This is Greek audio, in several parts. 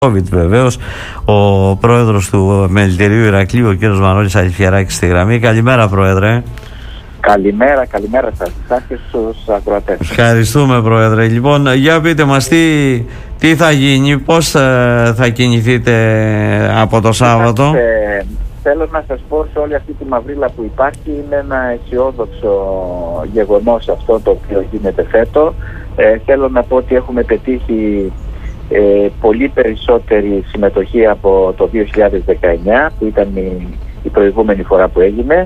COVID βεβαίως, ο πρόεδρος του Μελιτηρίου Ηρακλείου, ο κύριος Μανώλης Αληφιεράκης στη γραμμή. Καλημέρα, πρόεδρε. Καλημέρα σας και στους ακροατές. Ευχαριστούμε, πρόεδρε. Λοιπόν, για πείτε μας τι θα γίνει, πώς θα κινηθείτε από το Σάββατο. Θέλω να σας πω, σε όλη αυτή τη μαυρίλα που υπάρχει, είναι ένα αισιόδοξο γεγονός αυτό το οποίο γίνεται φέτο. Θέλω να πω ότι έχουμε πετύχει πολύ περισσότερη συμμετοχή από το 2019, που ήταν η προηγούμενη φορά που έγινε.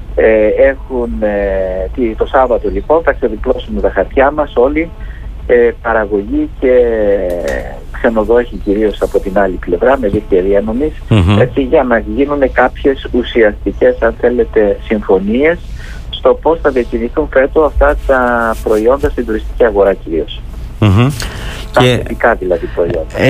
Το Σάββατο λοιπόν θα ξεδιπλώσουμε τα χαρτιά μας όλοι, παραγωγή και ξενοδόχοι κυρίως από την άλλη πλευρά, με δίκτυα διανομής, έτσι, για να γίνουν κάποιες ουσιαστικές, αν θέλετε, συμφωνίες στο πώς θα διακινηθούν φέτο αυτά τα προϊόντα στην τουριστική αγορά κυρίως. Τα θετικά δηλαδή προϊόντα.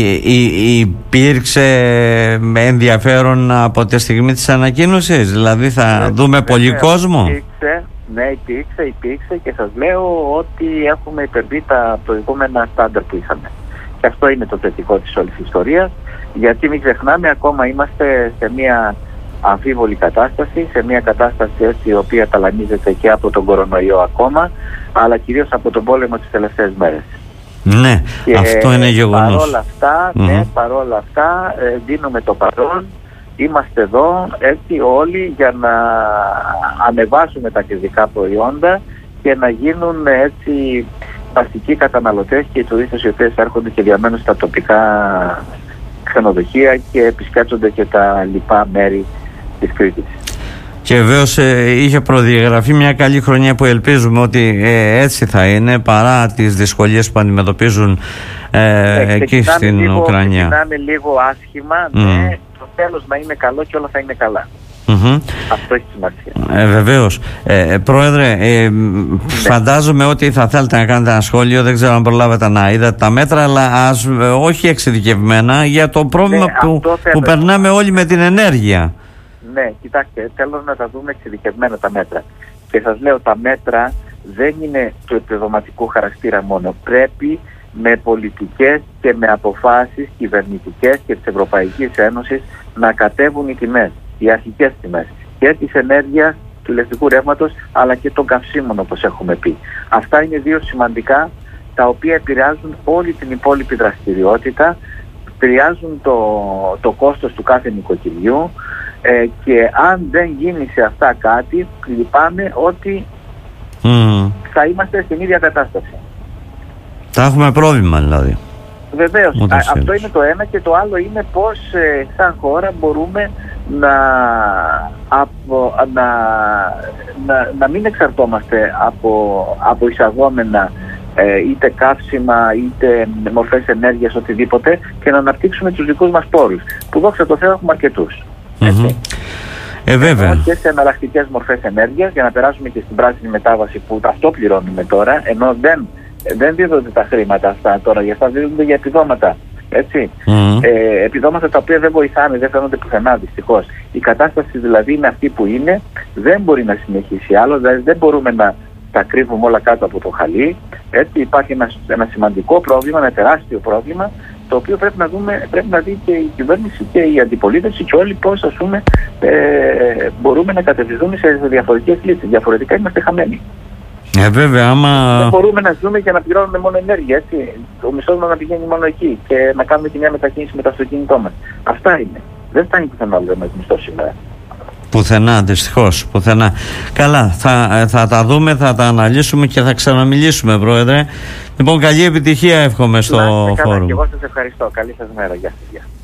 Υπήρξε ενδιαφέρον από τη στιγμή της ανακοίνωσης, δηλαδή θα δούμε πολύ κόσμο? Ναι, υπήρξε και σας λέω ότι έχουμε υπερβεί τα προηγούμενα στάνταρ που είχαμε. Και αυτό είναι το θετικό της όλης της ιστορίας, γιατί μην ξεχνάμε, ακόμα είμαστε σε μια αμφίβολη κατάσταση, σε μια κατάσταση έτσι, η οποία ταλανίζεται και από τον κορονοϊό ακόμα, αλλά κυρίως από τον πόλεμο τις τελευταίες μέρες. Ναι, και αυτό είναι γεγονός. Παρόλα αυτά, δίνουμε το παρόν. Είμαστε εδώ έτσι όλοι για να ανεβάσουμε τα κερδικά προϊόντα και να γίνουν έτσι βασικοί καταναλωτές και οι τουρίστες οι οποίες έρχονται και διαμένουν στα τοπικά ξενοδοχεία και επισκέπτονται και τα λοιπά μέρη της Κρήτης. Και βεβαίως είχε προδιαγραφεί μια καλή χρονιά που ελπίζουμε ότι έτσι θα είναι, παρά τις δυσκολίες που αντιμετωπίζουν εκεί στην Ουκρανία. Ξεκινάμε λίγο άσχημα, ναι, το τέλος να είναι καλό και όλα θα είναι καλά. Αυτό έχει σημασία. Βεβαίως. Πρόεδρε, φαντάζομαι ότι θα θέλετε να κάνετε ένα σχόλιο, δεν ξέρω αν προλάβετε να είδατε τα μέτρα, αλλά όχι εξειδικευμένα, για το πρόβλημα που περνάμε όλοι με την ενέργεια. Ναι, κοιτάξτε, θέλω να τα δούμε εξειδικευμένα τα μέτρα. Και σας λέω, τα μέτρα δεν είναι του επιδοματικού χαρακτήρα μόνο. Πρέπει με πολιτικές και με αποφάσεις κυβερνητικές και της Ευρωπαϊκής Ένωσης να κατέβουν οι τιμές, οι αρχικές τιμές και της ενέργειας, του ηλεκτρικού ρεύματος, αλλά και των καυσίμων, όπως έχουμε πει. Αυτά είναι δύο σημαντικά, τα οποία επηρεάζουν όλη την υπόλοιπη δραστηριότητα, επηρεάζουν το κόστος του κάθε νοικοκυριού, και αν δεν γίνει σε αυτά κάτι, λυπάμαι ότι θα είμαστε στην ίδια κατάσταση. Θα έχουμε πρόβλημα δηλαδή. Βεβαίως, αυτό είναι το ένα, και το άλλο είναι πώς σαν χώρα μπορούμε να μην εξαρτώμαστε από εισαγόμενα είτε καύσιμα είτε μορφές ενέργειας, οτιδήποτε, και να αναπτύξουμε τους δικούς μας πόρους, που δόξα τω Θεώ έχουμε αρκετούς. Βέβαια. Και σε εναλλακτικές μορφές ενέργειας, για να περάσουμε και στην πράσινη μετάβαση, που αυτό πληρώνουμε τώρα, ενώ δεν δίδονται τα χρήματα αυτά τώρα, για αυτά δίδονται για επιδόματα. Έτσι. Επιδόματα τα οποία δεν βοηθάνε, δεν φαίνονται πουθενά, δυστυχώς. Η κατάσταση δηλαδή είναι αυτή που είναι, δεν μπορεί να συνεχίσει άλλο, δηλαδή δεν μπορούμε να τα κρύβουμε όλα κάτω από το χαλί. Έτσι, υπάρχει ένα σημαντικό πρόβλημα, ένα τεράστιο πρόβλημα, το οποίο πρέπει να δει και η κυβέρνηση και η αντιπολίτευση και όλοι πώς, ας πούμε, μπορούμε να κατευθυνθούμε σε διαφορετικές λύσεις. Διαφορετικά είμαστε χαμένοι. Βέβαια, δεν μπορούμε να ζούμε και να πληρώνουμε μόνο ενέργεια, έτσι. Ο μισθός μας να πηγαίνει μόνο εκεί και να κάνουμε τη μια μετακίνηση με το αυτοκίνητό μας. Αυτά είναι. Δεν φτάνει πουθενά άλλο με μισθό σήμερα. Πουθενά, δυστυχώς, πουθενά. Καλά, θα τα δούμε, θα τα αναλύσουμε και θα ξαναμιλήσουμε, πρόεδρε. Λοιπόν, καλή επιτυχία εύχομαι στο φόρουμ. Και εγώ σας ευχαριστώ. Καλή σας μέρα. Γεια σας.